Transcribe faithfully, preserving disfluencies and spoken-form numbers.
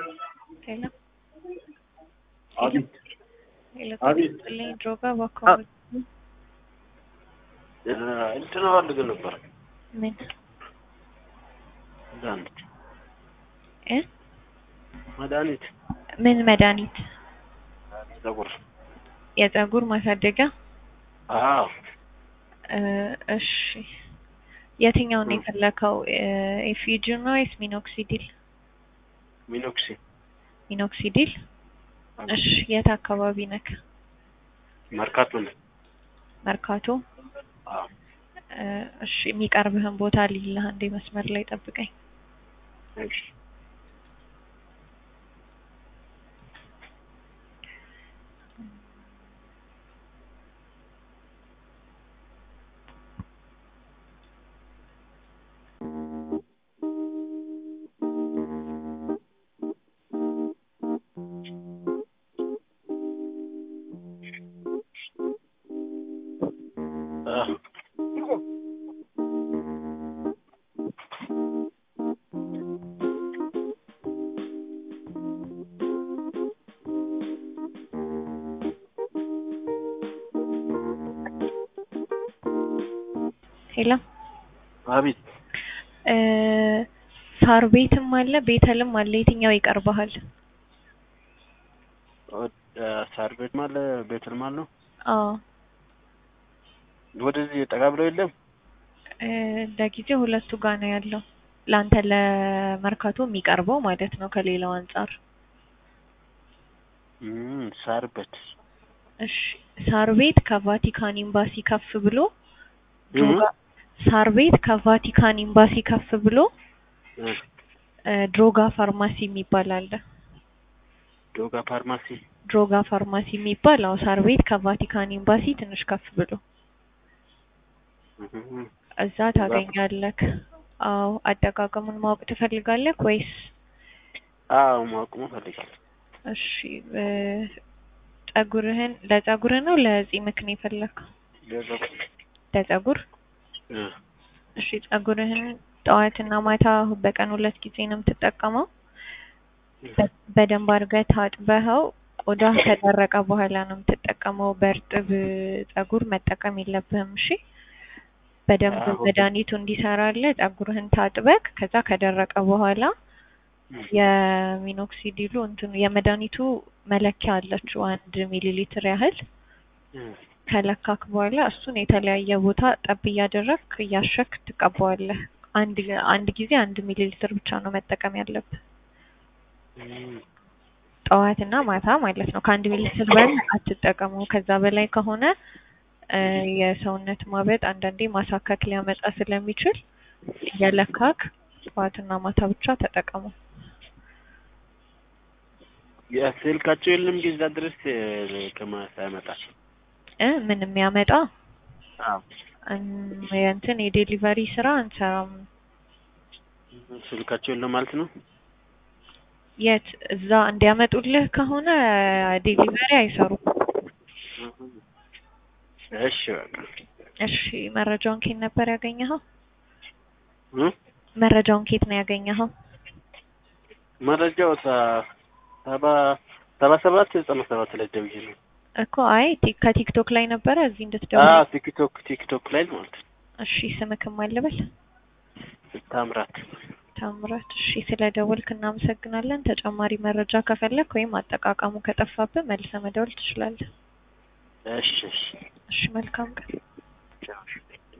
Hello. Abi. Hello. Abi. Lane droga bakıyor. እንትን አድርገ ነበር ምን መድኃኒት እ መድኃኒት ምን መድኃኒት ፀጉር የፀጉር ማሳደጊያ? አዎ እሺ የትኛው ነው የፈለከው? ኤፊጂን ነው ወይስ ሚኖክሲዲል? ሚኖክሲ ሚኖክሲዲል። እሺ የት አካባቢ ነክ? መርካቶ ነው። መርካቶ? አዎ እሺ የሚቀርብህን ቦታ ልይልህ አንዴ መስመር ላይ ጠብቀኝ። እሺ ሄሎ አቤት። ሳር ቤትም አለ ቤተልም አለ። የትኛው ይቀርብሃል? ሳር ቤት ማለት ቤተል ማለት ነው። አዎ ወደዚህ ጠጋ ብለው የለም። ለጊዜው ሁለቱ ጋር ነው ያለው። ላንተ ለመርካቶ የሚቀርበው ማለት ነው ከሌላው አንፃር። እም ሳር ቤት እሺ ሳር ቤት ከቫቲካን ኤምባሲ ከፍ ብሎ ድሮጋ ሳር ቤት ከቫቲካን ኤምባሲ ከፍ ብሎ ድሮጋ ፋርማሲ የሚባል አለ። ድሮጋ ፋርማሲ ድሮጋ ፋርማሲ የሚባል አው ሳር ቤት ከቫቲካን ኤምባሲ ትንሽ ከፍ ብሎ እዛ ታገኛለህ። አው አጠቃቀሙን ማወቅ ትፈልጋለህ ወይስ? አው ማወቅ እፈልጋለሁ። እሺ ፀጉርህን ለፀጉር ነው ለጺምክ ነው የፈለከው? ለፀጉር። እሺ ፀጉርህን ጠዋትና ማታ በቀን ሁለት ጊዜ ነው የምትጠቀመው? በደንብ አድርገህ ታጥበኸው ቆዳ ከደረቀ በኋላ ነው የምትጠቀመው። በእርጥብ ፀጉር መጠቀም የለብህም። እሺ በደንብ መድኃኒቱ እንዲሰራልህ ፀጉርህን ታጥበክ ከዛ ከደረቀ በኋላ የሚኖክሲዲሉ እንትን የመድኃኒቱ መለኪያ አለችው አንድ ሚሊ ሊትር ያህል ከለካክ በኋላ እሱን የተለያየ ቦታ ጠብ እያደረክ እያሸክ ትቀባዋለህ። አንድ አንድ ጊዜ አንድ ሚሊ ሊትር ብቻ ነው መጠቀም ያለብህ። ጠዋትና ማታ ማለት ነው። ከአንድ ሚሊ ሊትር በላይ አትጠቀሙ። ከዛ በላይ ከሆነ የሰውነት ማበጥ አንዳንዴ ማሳከክ ሊያመጣ ስለሚችል እየለካክ ጠዋትና ማታ ብቻ ተጠቀሙ። የስልካቸው የለም ጊዜ ድረስ ከማታ ያመጣል እ ምን የሚያመጣ? አዎ እንትን የዴሊቨሪ ስራ አንሰራም። ስልካቸው የለም ማለት ነው። የት እዛ እንዲያመጡልህ ከሆነ ዴሊቨሪ አይሰሩም። እሺ በቃ እሺ መረጃውን ከየት ነበር ያገኘኸው? እ መረጃውን ከየት ነው ያገኘኸው? መረጃው ሰባ ሰባ ሰባት ዘጠና ሰባት ላይ ደውዬ ነው እኮ። አይ ከቲክቶክ ላይ ነበር እዚህ እንድትደውል? አዎ ቲክቶክ ቲክቶክ ላይ ማለት ነው። እሺ ስምክም አለበል? ታምራት ታምራት። እሺ ስለደወልክ እናመሰግናለን። ተጨማሪ መረጃ ከፈለክ ወይም አጠቃቀሙ ከጠፋብህ መልሰህ መደወል ትችላለህ። እሺ እሺ እሺ መልካም ቀን።